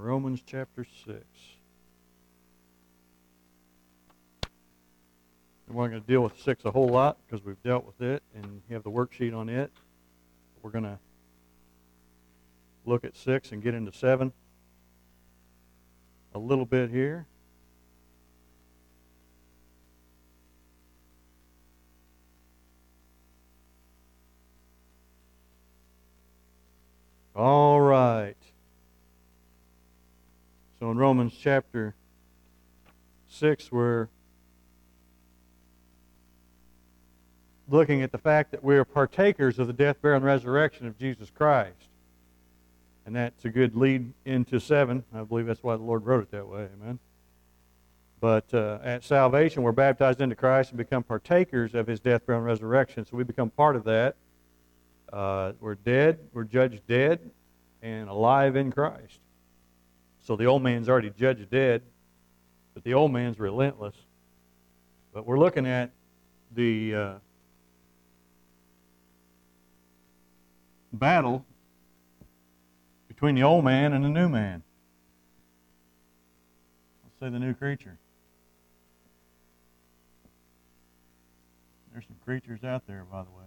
Romans chapter 6. We're not going to deal with 6 a whole lot because we've dealt with it and you have the worksheet on it. We're going to look at 6 and get into 7 a little bit here. All right. So in Romans chapter 6, we're looking at the fact that we are partakers of the death, burial, and resurrection of Jesus Christ. And that's a good lead into 7. I believe that's why the Lord wrote it that way. Amen. But at salvation, we're baptized into Christ and become partakers of His death, burial, and resurrection. So we become part of that. We're dead. We're judged dead and alive in Christ. So the old man's already judged dead, but the old man's relentless. But we're looking at the battle between the old man and the new man. Let's say the new creature. There's some creatures out there, by the way.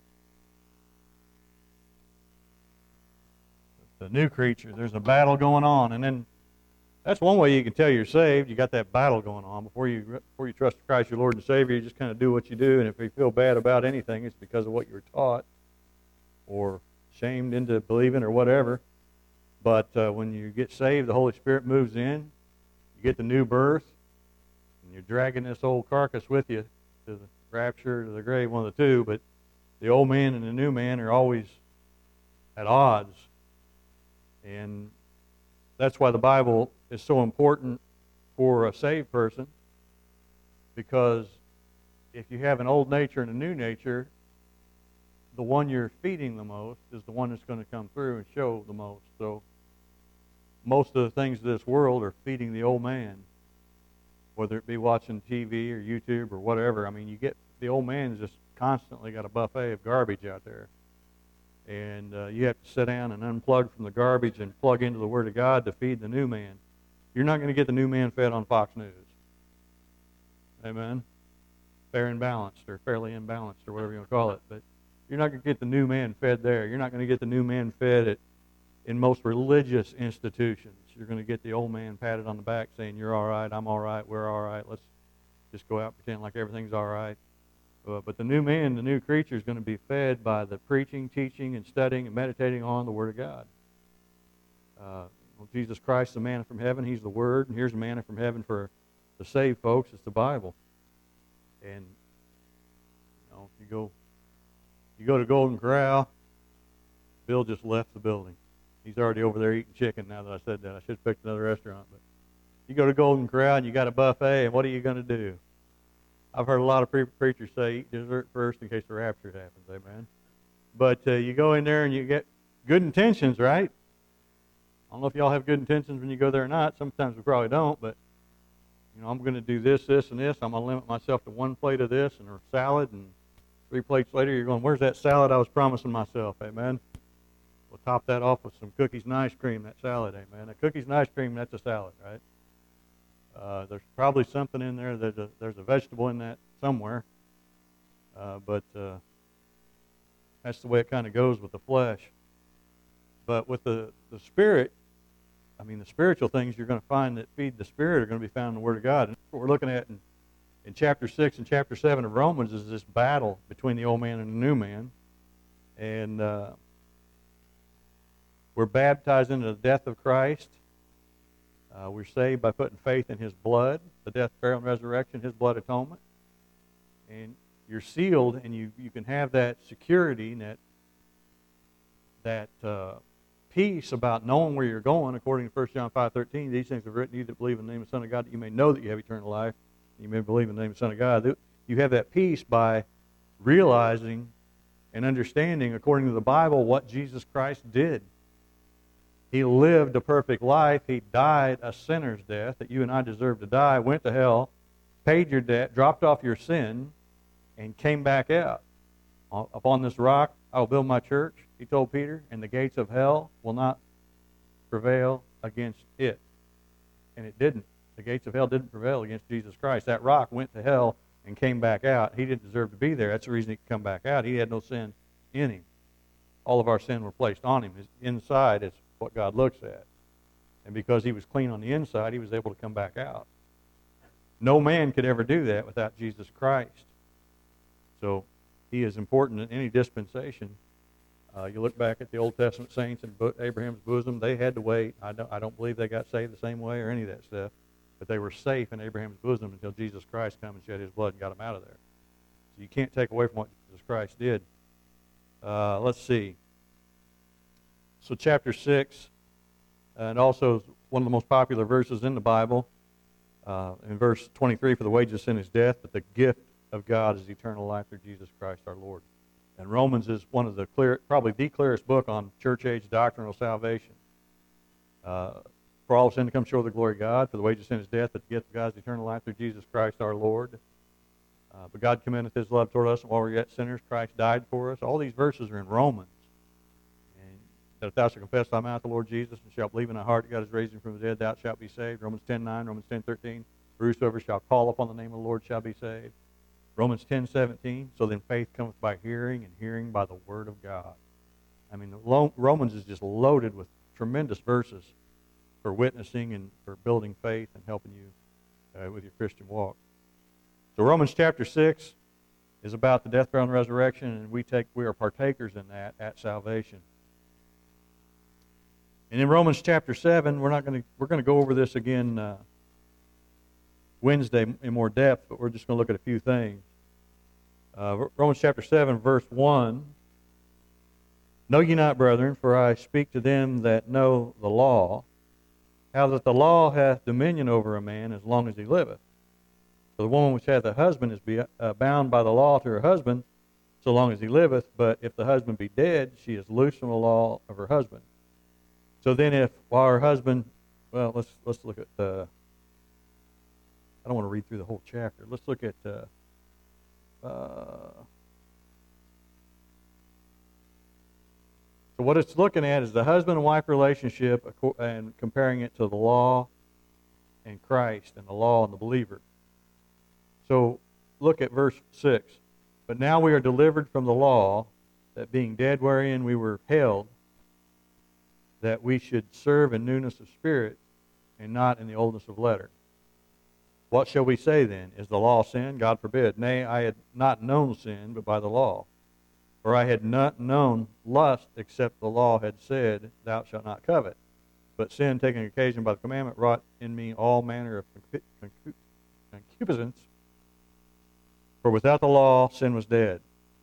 The new creature, there's a battle going on, and then that's one way you can tell you're saved. You got that battle going on before you trust Christ your Lord and Savior. You just kind of do what you do, and if you feel bad about anything, it's because of what you were taught or shamed into believing or whatever. But when you get saved, the Holy Spirit moves in. You get the new birth, and you're dragging this old carcass with you to the rapture, to the grave, one of the two. But the old man and the new man are always at odds. And that's why the Bible is so important for a saved person, because if you have an old nature and a new nature, the one you're feeding the most is the one that's going to come through and show the most. So most of the things of this world are feeding the old man, whether it be watching TV or YouTube or whatever. I mean, you get the old man's just constantly got a buffet of garbage out there. And you have to sit down and unplug from the garbage and plug into the Word of God to feed the new man. You're not going to get the new man fed on Fox News. Amen? Fair and balanced, or fairly imbalanced, or whatever you want to call it. But you're not going to get the new man fed there. You're not going to get the new man fed in most religious institutions. You're going to get the old man patted on the back saying, you're all right, I'm all right, we're all right. Let's just go out and pretend like everything's all right. But the new man, the new creature, is going to be fed by the preaching, teaching, and studying and meditating on the Word of God. Jesus Christ, the manna from heaven, He's the Word, and here's the manna from heaven for the saved folks. It's the Bible. And you go to Golden Corral. Bill just left the building. He's already over there eating chicken. Now that I said that, I should have picked another restaurant. But you go to Golden Corral and you got a buffet, and what are you going to do? I've heard a lot of preachers say, eat dessert first in case the rapture happens, amen. But you go in there and you get good intentions, right? I don't know if y'all have good intentions when you go there or not. Sometimes we probably don't, but, I'm going to do this, this, and this. I'm going to limit myself to one plate of this and a salad, and 3 plates later you're going, where's that salad I was promising myself, amen? We'll top that off with some cookies and ice cream, that salad, amen. Now, cookies and ice cream, that's a salad, right? There's probably something in there. There's a vegetable in that somewhere. But that's the way it kind of goes with the flesh. But with the Spirit, the spiritual things you're going to find that feed the Spirit are going to be found in the Word of God. And that's what we're looking at in chapter 6 and chapter 7 of Romans is this battle between the old man and the new man. And we're baptized into the death of Christ. We're saved by putting faith in His blood, the death, burial, and resurrection, His blood atonement. And you're sealed, and you can have that security and that peace about knowing where you're going, according to 1 John 5:13. These things are written to you that believe in the name of the Son of God, that you may know that you have eternal life, and you may believe in the name of the Son of God. You have that peace by realizing and understanding, according to the Bible, what Jesus Christ did. He lived a perfect life. He died a sinner's death that you and I deserve to die, went to hell, paid your debt, dropped off your sin, and came back out. Upon this rock I will build my church, he told Peter, and the gates of hell will not prevail against it. And it didn't. The gates of hell didn't prevail against Jesus Christ. That rock went to hell and came back out. He didn't deserve to be there. That's the reason he could come back out. He had no sin in him. All of our sin were placed on him. His inside is what God looks at. And because he was clean on the inside, he was able to come back out. No man could ever do that without Jesus Christ. So he is important in any dispensation. You look back at the Old Testament saints in Abraham's bosom, they had to wait. I don't believe they got saved the same way or any of that stuff. But they were safe in Abraham's bosom until Jesus Christ came and shed his blood and got them out of there. So you can't take away from what Jesus Christ did. Let's see. So chapter 6, and also one of the most popular verses in the Bible, in verse 23, for the wages of sin is death, but the gift of God is eternal life through Jesus Christ our Lord. And Romans is one of the probably the clearest book on church age doctrinal salvation. For all sin to come short of the glory of God, for the wages of sin is death, but the gift of God is eternal life through Jesus Christ our Lord. But God commendeth his love toward us, and while we were yet sinners, Christ died for us. All these verses are in Romans. And that if thou shalt confess thy mouth the Lord Jesus, and shalt believe in thy heart that God is raised him from the dead, thou shalt be saved. Romans 10:9, Romans 10:13. For whosoever shall call upon the name of the Lord shall be saved. Romans 10:17. So then faith cometh by hearing, and hearing by the word of God. I mean, Romans is just loaded with tremendous verses for witnessing and for building faith and helping you with your Christian walk. So Romans chapter 6 is about the death, burial, and resurrection, and we are partakers in that at salvation. And in Romans chapter 7, we're going to go over this again Wednesday in more depth, but we're just going to look at a few things. Romans chapter 7, verse 1. Know ye not, brethren, for I speak to them that know the law, how that the law hath dominion over a man as long as he liveth. For the woman which hath a husband is bound by the law to her husband so long as he liveth, but if the husband be dead, she is loosed from the law of her husband. So then while her husband, well, let's look at, I don't want to read through the whole chapter. Let's look at, so what it's looking at is the husband and wife relationship and comparing it to the law and Christ and the law and the believer. So look at verse 6. But now we are delivered from the law, that being dead wherein we were held, that we should serve in newness of spirit and not in the oldness of letter. What shall we say then? Is the law sin? God forbid. Nay, I had not known sin but by the law. For I had not known lust except the law had said, thou shalt not covet. But sin, taking occasion by the commandment, wrought in me all manner of concupiscence. For without the law, sin was dead.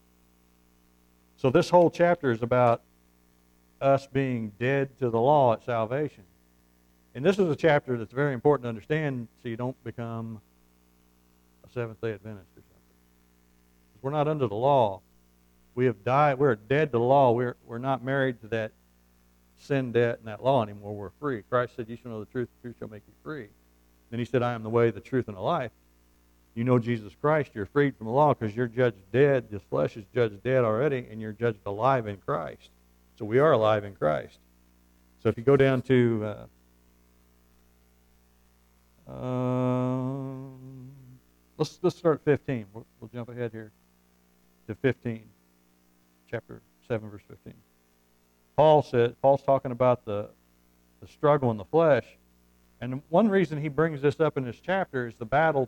So this whole chapter is about us being dead to the law at salvation. And this is a chapter that's very important to understand so you don't become a Seventh-day Adventist or something. We're not under the law. We have died. We're dead to the law. We're not married to that sin debt and that law anymore. We're free. Christ said, you shall know the truth shall make you free. Then he said, I am the way, the truth, and the life. You know Jesus Christ, you're freed from the law because you're judged dead. This flesh is judged dead already, and you're judged alive in Christ. So we are alive in Christ. So if you go down to let's start at 15. We'll jump ahead here to 15, chapter 7, verse 15. Paul's talking about the struggle in the flesh, and one reason he brings this up in this chapter is the battle.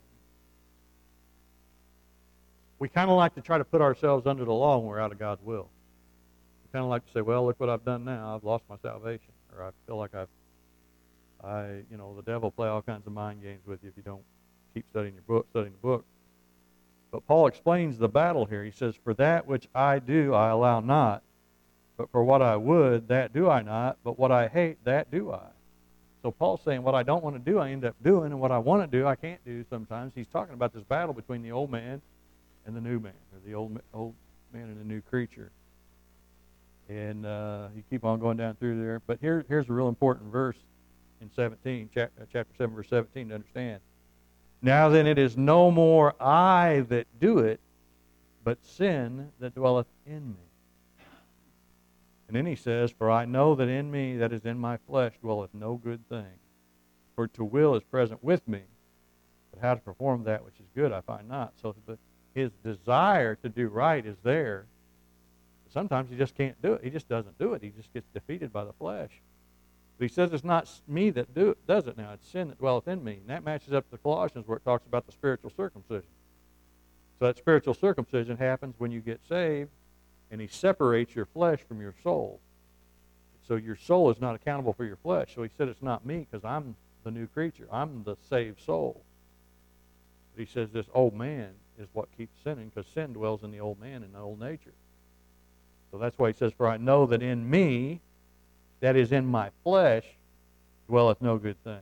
We kind of like to try to put ourselves under the law when we're out of God's will. We kind of like to say, well, look what I've done now. I've lost my salvation. Or I feel like the devil play all kinds of mind games with you if you don't keep studying the book. But Paul explains the battle here. He says, for that which I do, I allow not. But for what I would, that do I not. But what I hate, that do I. So Paul's saying what I don't want to do, I end up doing. And what I want to do, I can't do sometimes. He's talking about this battle between the old man and the new man, or the old man and the new creature. And you keep on going down through there. But here's a real important verse in 17, chapter 7, verse 17 to understand. Now then it is no more I that do it, but sin that dwelleth in me. And then he says, "For I know that in me, that is in my flesh, dwelleth no good thing. For to will is present with me, but how to perform that which is good I find not." So his desire to do right is there. Sometimes he just can't do it. He just doesn't do it. He just gets defeated by the flesh. But he says it's not me that does it now. It's sin that dwelleth in me. And that matches up to Colossians where it talks about the spiritual circumcision. So that spiritual circumcision happens when you get saved, and he separates your flesh from your soul. So your soul is not accountable for your flesh. So he said it's not me because I'm the new creature. I'm the saved soul. But he says this old man is what keeps sinning, because sin dwells in the old man and the old nature. So that's why he says, "For I know that in me, that is in my flesh, dwelleth no good thing."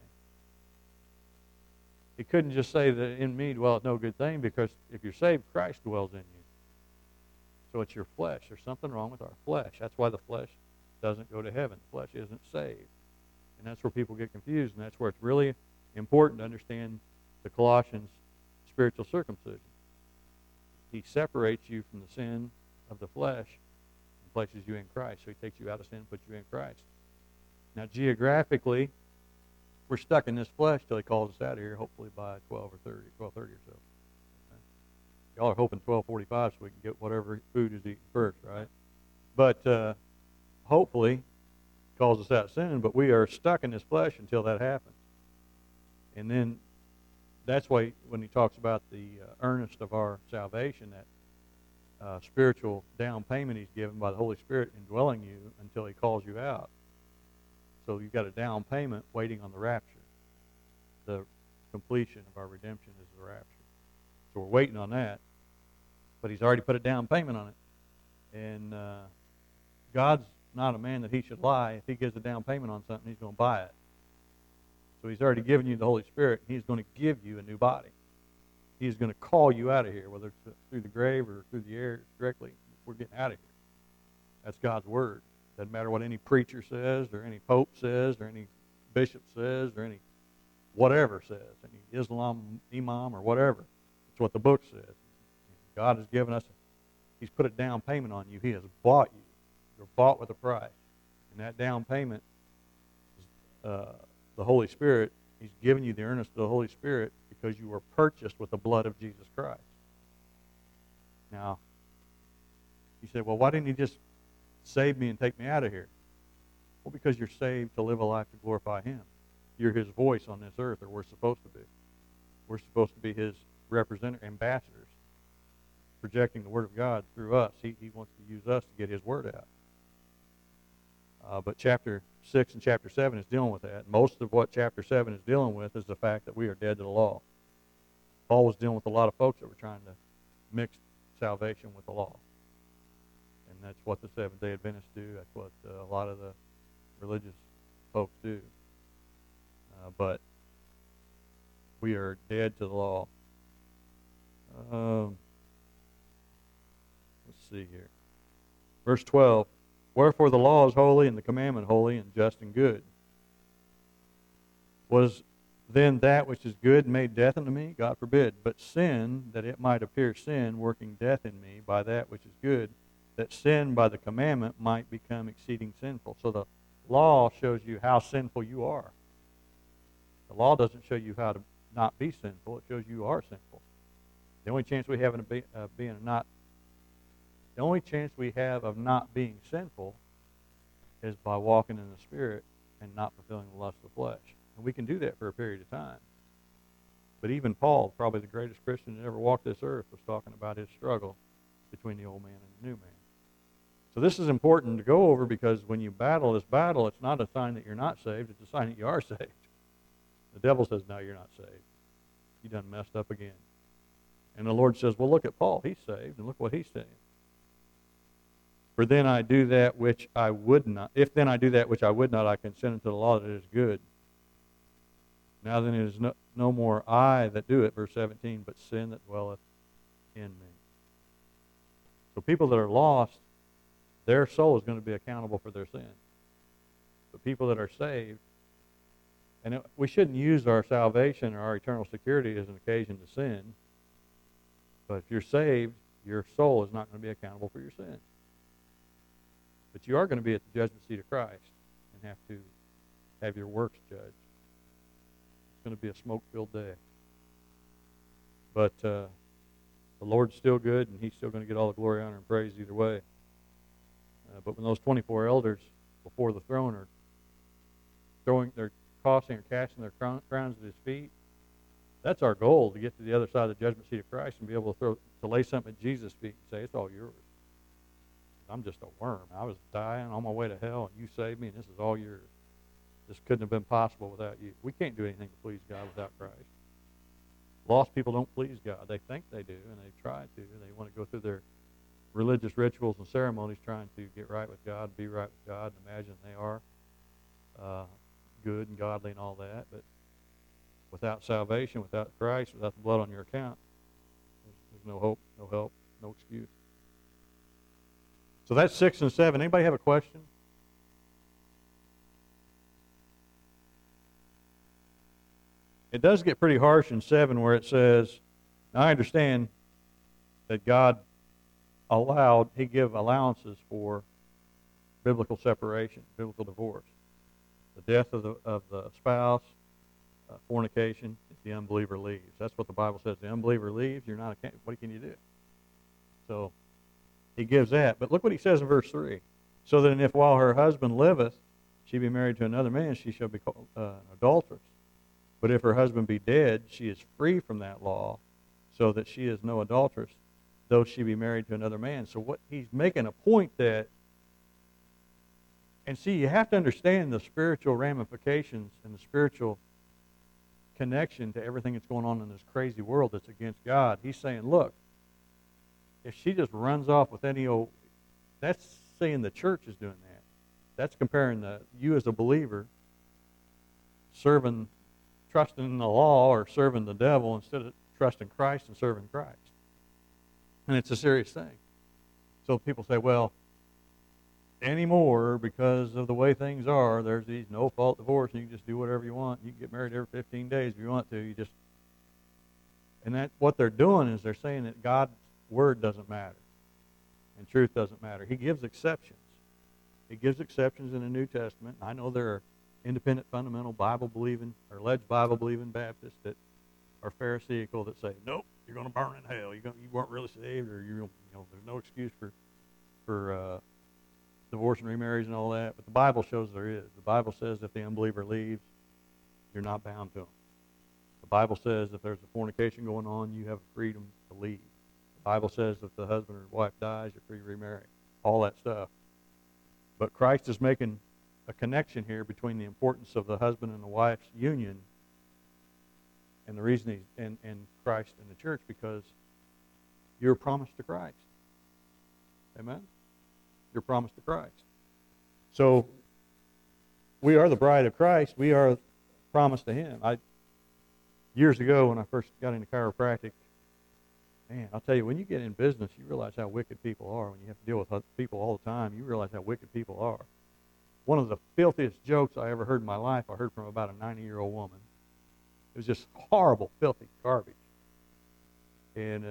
He couldn't just say that in me dwelleth no good thing, because if you're saved, Christ dwells in you. So it's your flesh. There's something wrong with our flesh. That's why the flesh doesn't go to heaven. The flesh isn't saved. And that's where people get confused, and that's where it's really important to understand the Colossians spiritual circumcision. He separates you from the sin of the flesh and places you in Christ. So he takes you out of sin and puts you in Christ. Now, geographically, we're stuck in this flesh till he calls us out of here, hopefully by 12:30 or so. Okay. Y'all are hoping 12:45 so we can get whatever food is eaten first, right? But hopefully he calls us out of sin, but we are stuck in this flesh until that happens. And then that's why when he talks about the earnest of our salvation, that spiritual down payment he's given by the Holy Spirit indwelling you until he calls you out. So you've got a down payment waiting on the rapture. The completion of our redemption is the rapture. So we're waiting on that. But he's already put a down payment on it. And God's not a man that he should lie. If he gives a down payment on something, he's going to buy it. So he's already given you the Holy Spirit, and he's going to give you a new body. He's going to call you out of here, whether it's through the grave or through the air directly. We're getting out of here. That's God's word. Doesn't matter what any preacher says or any pope says or any bishop says or any whatever says, any Islam imam or whatever. It's what the book says. God has given us, he's put a down payment on you. He has bought you. You're bought with a price. And that down payment is the Holy Spirit. He's given you the earnest of the Holy Spirit because you were purchased with the blood of Jesus Christ. Now, you say, well, why didn't he just save me and take me out of here? Well, because you're saved to live a life to glorify him. You're his voice on this earth, or we're supposed to be. We're supposed to be his ambassadors, projecting the word of God through us. He wants to use us to get his word out. But chapter 6 and chapter 7 is dealing with that. Most of what chapter 7 is dealing with is the fact that we are dead to the law. Paul was dealing with a lot of folks that were trying to mix salvation with the law. And that's what the Seventh-day Adventists do. That's what a lot of the religious folks do. But we are dead to the law. Let's see here. Verse 12. Wherefore the law is holy, and the commandment holy, and just and good. Was then that which is good made death unto me? God forbid. But sin, that it might appear sin, working death in me by that which is good, that sin by the commandment might become exceeding sinful. So the law shows you how sinful you are. The law doesn't show you how to not be sinful. It shows you are sinful. The only chance we have The only chance we have of not being sinful is by walking in the Spirit and not fulfilling the lust of the flesh. And we can do that for a period of time. But even Paul, probably the greatest Christian that ever walked this earth, was talking about his struggle between the old man and the new man. So this is important to go over, because when you battle this battle, it's not a sign that you're not saved. It's a sign that you are saved. The devil says, no, you're not saved. You done messed up again. And the Lord says, well, look at Paul. He's saved, and look what he's saying. For then I do that which I would not. If then I do that which I would not, I consent unto the law that is good. Now then it is no more I that do it, verse 17, but sin that dwelleth in me. So people that are lost, their soul is going to be accountable for their sin. But people that are saved, and we shouldn't use our salvation or our eternal security as an occasion to sin. But if you're saved, your soul is not going to be accountable for your sin. But you are going to be at the judgment seat of Christ and have to have your works judged. It's going to be a smoke-filled day. But the Lord's still good, and He's still going to get all the glory, honor, and praise either way. But when those 24 elders before the throne are casting their crowns at His feet, that's our goal, to get to the other side of the judgment seat of Christ and be able to lay something at Jesus' feet and say, it's all yours. I'm just a worm. I was dying on my way to hell, and you saved me, and this is all yours. This couldn't have been possible without you. We can't do anything to please God without Christ. Lost people don't please God. They think they do, and they try to. They want to go through their religious rituals and ceremonies trying to get right with God, be right with God, and imagine they are good and godly and all that. But without salvation, without Christ, without the blood on your account, there's no hope, no help, no excuse. So that's 6 and 7. Anybody have a question? It does get pretty harsh in 7 where it says, now I understand that God He gave allowances for biblical separation, biblical divorce. The death of the spouse, fornication, if the unbeliever leaves. That's what the Bible says. The unbeliever leaves, you're not what can you do? So He gives that. But look what He says in verse 3. So that if while her husband liveth, she be married to another man, she shall be called an adulteress. But if her husband be dead, she is free from that law, so that she is no adulteress, though she be married to another man. So what he's making a point that, and see, you have to understand the spiritual ramifications and the spiritual connection to everything that's going on in this crazy world that's against God. He's saying, look, if she just runs off with any old, that's saying the church is doing that. That's comparing you as a believer trusting in the law or serving the devil instead of trusting Christ and serving Christ. And it's a serious thing. So people say, well, anymore, because of the way things are, there's these no-fault divorce, and you can just do whatever you want. You can get married every 15 days if you want to. And that what they're doing is they're saying that God's word doesn't matter and truth doesn't matter. He gives exceptions. He gives exceptions in the New Testament. I know there are independent, fundamental, Bible-believing, or alleged Bible-believing Baptists that are Pharisaical that say, nope, you're going to burn in hell. You weren't really saved, or there's no excuse for divorce and remarriage and all that. But the Bible shows there is. The Bible says if the unbeliever leaves, you're not bound to him. The Bible says if there's a fornication going on, you have freedom to leave. The Bible says if the husband or wife dies, you're free to remarry. All that stuff. But Christ is making a connection here between the importance of the husband and the wife's union and the reason and Christ and the church, because you're promised to Christ. Amen? You're promised to Christ. So we are the bride of Christ. We are promised to Him. Years ago when I first got into chiropractic, man, I'll tell you, when you get in business, you realize how wicked people are. When you have to deal with people all the time, you realize how wicked people are. One of the filthiest jokes I ever heard in my life, I heard from about a 90-year-old woman. It was just horrible, filthy garbage. And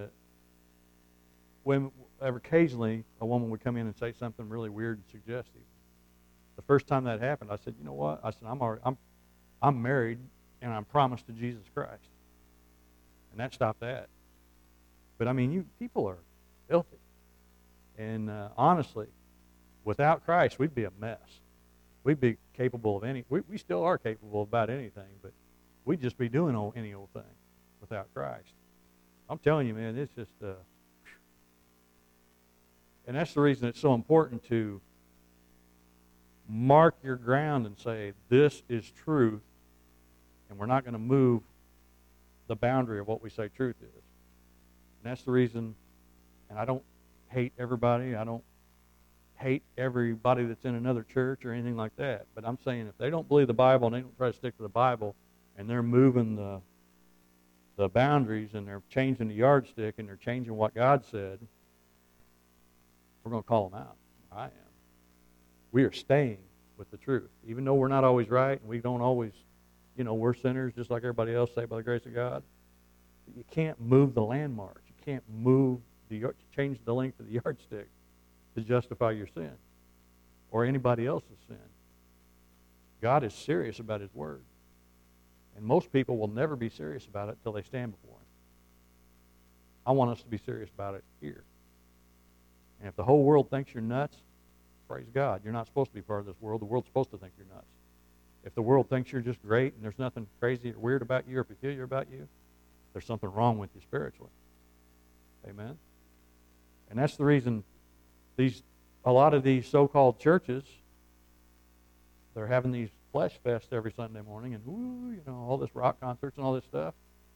occasionally a woman would come in and say something really weird and suggestive. The first time that happened, I said, you know what? I said, I'm married and I'm promised to Jesus Christ. And that stopped that. But I mean, people are filthy. And honestly, without Christ, we'd be a mess. We'd be capable of we still are capable of about anything, but we'd just be doing any old thing without Christ. I'm telling you, man, it's just, and that's the reason it's so important to mark your ground and say, this is truth, and we're not going to move the boundary of what we say truth is. And that's the reason, and I don't hate everybody. I don't hate everybody that's in another church or anything like that. But I'm saying if they don't believe the Bible and they don't try to stick to the Bible and they're moving the boundaries and they're changing the yardstick and they're changing what God said, we're going to call them out. I am. We are staying with the truth. Even though we're not always right and we don't always, we're sinners just like everybody else saved by the grace of God. But you can't move the landmarks. You can't change the length of the yardstick to justify your sin. or anybody else's sin. God is serious about His Word. And most people will never be serious about it until they stand before Him. I want us to be serious about it here. And if the whole world thinks you're nuts, praise God. You're not supposed to be part of this world. The world's supposed to think you're nuts. If the world thinks you're just great and there's nothing crazy or weird about you or peculiar about you, there's something wrong with you spiritually. Amen? And that's the reason a lot of these so-called churches, they're having these flesh fests every Sunday morning and all this rock concerts and all this stuff.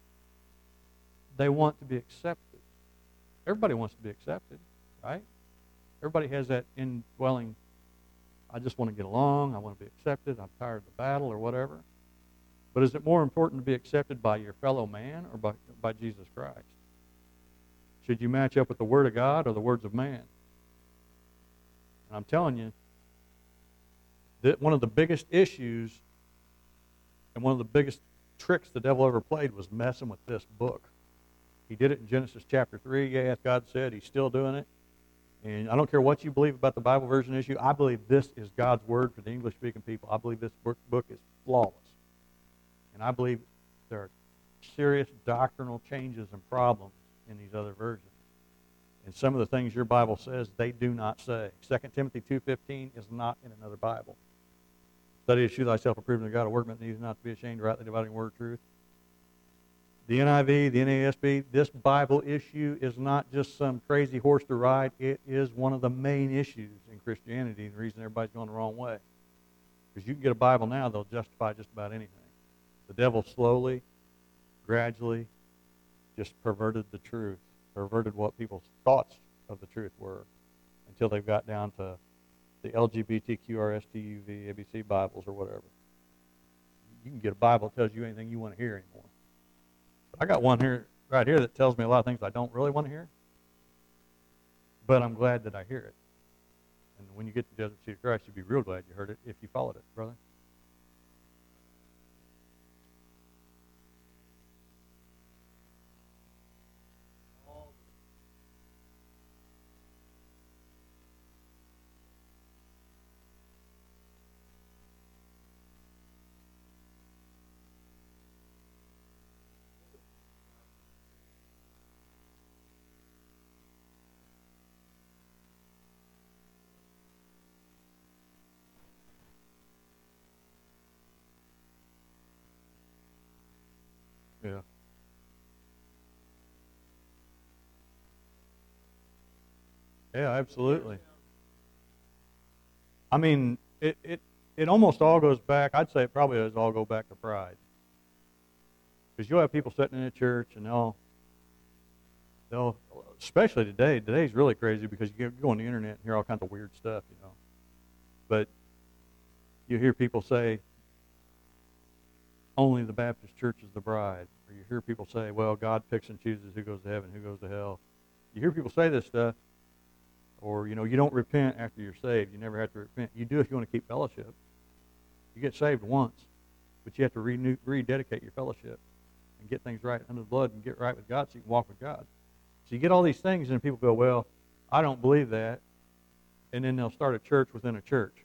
They want to be accepted. Everybody wants to be accepted, right? Everybody has that indwelling, I just want to get along, I want to be accepted, I'm tired of the battle or whatever. But is it more important to be accepted by your fellow man or by Jesus Christ? Should you match up with the Word of God or the words of man? And I'm telling you, that one of the biggest issues and one of the biggest tricks the devil ever played was messing with this book. He did it in Genesis chapter 3. Yeah, as God said, He's still doing it. And I don't care what you believe about the Bible version issue. I believe this is God's Word for the English-speaking people. I believe this book is flawless. And I believe there are serious doctrinal changes and problems in these other versions. And some of the things your Bible says, they do not say. 2 Timothy 2:15 is not in another Bible. Study to show thyself approved unto God, a workman that needs not to be ashamed, rightly dividing the word of truth. The NIV, the NASB, this Bible issue is not just some crazy horse to ride. It is one of the main issues in Christianity, and the reason everybody's going the wrong way. Because you can get a Bible now, they'll justify just about anything. The devil slowly, gradually, just perverted the truth, perverted what people's thoughts of the truth were, until they've got down to the LGBTQRSTUV, ABC Bibles or whatever. You can get a Bible that tells you anything you want to hear anymore. I got one here, right here, that tells me a lot of things I don't really want to hear, but I'm glad that I hear it. And when you get to the judgment seat of Christ, you'll be real glad you heard it if you followed it, brother. Yeah. Yeah, absolutely. I mean, it almost all goes back, I'd say it probably does all go back to pride. Because you'll have people sitting in a church and they'll, especially today's really crazy because you go on the internet and hear all kinds of weird stuff, But you hear people say, only the Baptist church is the bride. Or you hear people say, well, God picks and chooses who goes to heaven, who goes to hell. You hear people say this stuff. Or, you don't repent after you're saved. You never have to repent. You do if you want to keep fellowship. You get saved once, but you have to rededicate your fellowship and get things right under the blood and get right with God so you can walk with God. So you get all these things and people go, well, I don't believe that. And then they'll start a church within a church.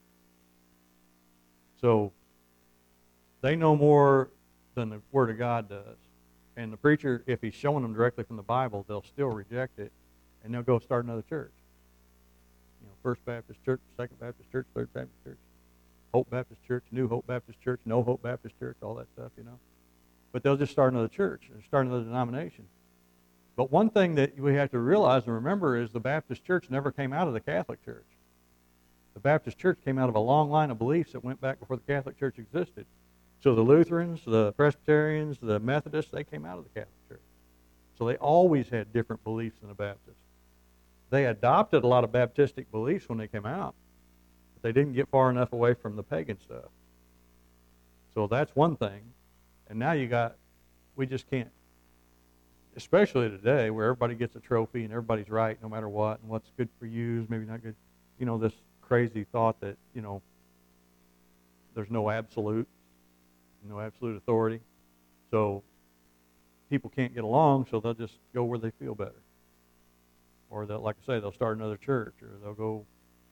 So they know more than the Word of God does. And the preacher, if he's showing them directly from the Bible, they'll still reject it, and they'll go start another church. First Baptist Church, Second Baptist Church, Third Baptist Church, Hope Baptist Church, New Hope Baptist Church, No Hope Baptist Church, all that stuff, But they'll just start another church and start another denomination. But one thing that we have to realize and remember is the Baptist Church never came out of the Catholic Church. The Baptist Church came out of a long line of beliefs that went back before the Catholic Church existed. So the Lutherans, the Presbyterians, the Methodists, they came out of the Catholic Church. So they always had different beliefs than the Baptists. They adopted a lot of Baptistic beliefs when they came out, but they didn't get far enough away from the pagan stuff. So that's one thing. And now we just can't, especially today where everybody gets a trophy and everybody's right no matter what, and what's good for you is maybe not good. This crazy thought that, there's no absolute authority. So people can't get along, so they'll just go where they feel better. Or they'll, like I say, they'll start another church, or they'll go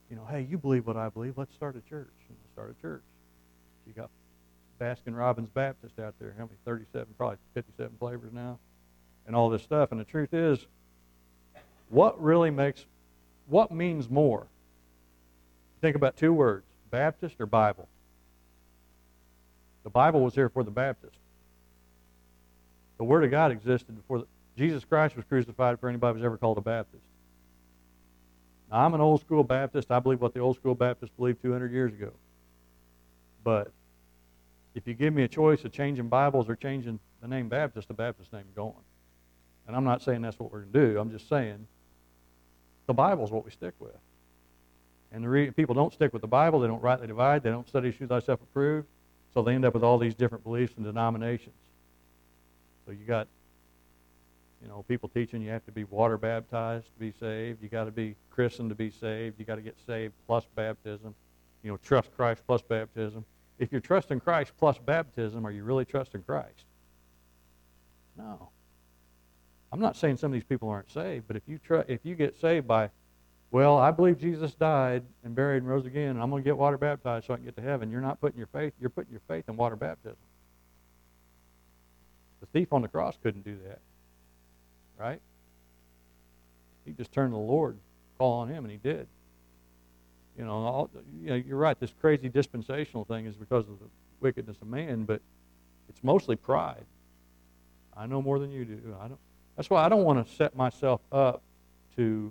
Hey, you believe what I believe. Let's start a church. Start a church. You got Baskin Robbins Baptist out there. How many? 37, probably 57 flavors now, and all this stuff. And the truth is, what means more? Think about two words: Baptist or Bible. The Bible was here for the Baptist. The Word of God existed before Jesus Christ was crucified for anybody who's ever called a Baptist. Now, I'm an old school Baptist. I believe what the old school Baptists believed 200 years ago. But if you give me a choice of changing Bibles or changing the name Baptist, the Baptist name is gone. And I'm not saying that's what we're going to do. I'm just saying the Bible's what we stick with. And people don't stick with the Bible. They don't rightly divide. They don't study show thyself approved. So they end up with all these different beliefs and denominations. So you got, people teaching you have to be water baptized to be saved. You got to be christened to be saved. You got to get saved plus baptism. Trust Christ plus baptism. If you're trusting Christ plus baptism, are you really trusting Christ? No. I'm not saying some of these people aren't saved, but if you get saved by, well, I believe Jesus died and buried and rose again, and I'm going to get water baptized so I can get to heaven, you're putting your faith in water baptism. The thief on the cross couldn't do that, right? He just turned to the Lord, called on Him, and he did. You're right. This crazy dispensational thing is because of the wickedness of man, but it's mostly pride. I know more than you do. That's why I don't want to set myself up to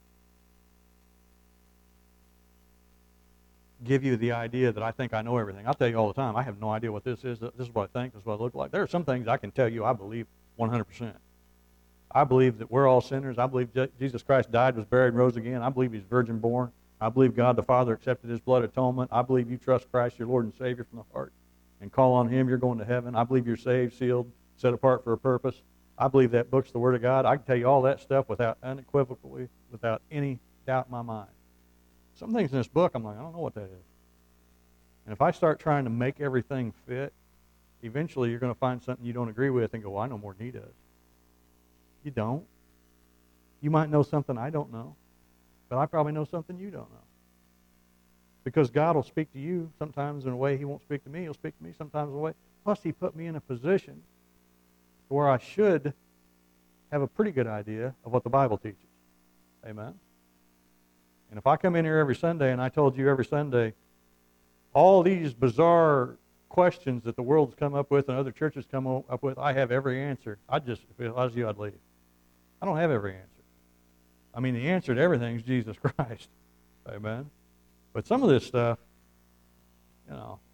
give you the idea that I think I know everything. I'll tell you all the time, I have no idea what this is. This is what I think. This is what I look like. There are some things I can tell you I believe 100%. I believe that we're all sinners. I believe Jesus Christ died, was buried, and rose again. I believe He's virgin born. I believe God the Father accepted His blood atonement. I believe you trust Christ, your Lord and Savior, from the heart and call on Him, you're going to heaven. I believe you're saved, sealed, set apart for a purpose. I believe that book's the Word of God. I can tell you all that stuff unequivocally, without any doubt in my mind. Some things in this book, I'm like, I don't know what that is. And if I start trying to make everything fit, eventually you're going to find something you don't agree with and go, well, I know more than he does. You don't. You might know something I don't know, but I probably know something you don't know. Because God will speak to you sometimes in a way He won't speak to me. He'll speak to me sometimes in a way. Plus, He put me in a position where I should have a pretty good idea of what the Bible teaches. Amen? And if I come in here every Sunday and I told you every Sunday all these bizarre questions that the world's come up with and other churches come up with, I have every answer. If it was you, I'd leave. I don't have every answer. I mean, the answer to everything is Jesus Christ. Amen? But some of this stuff,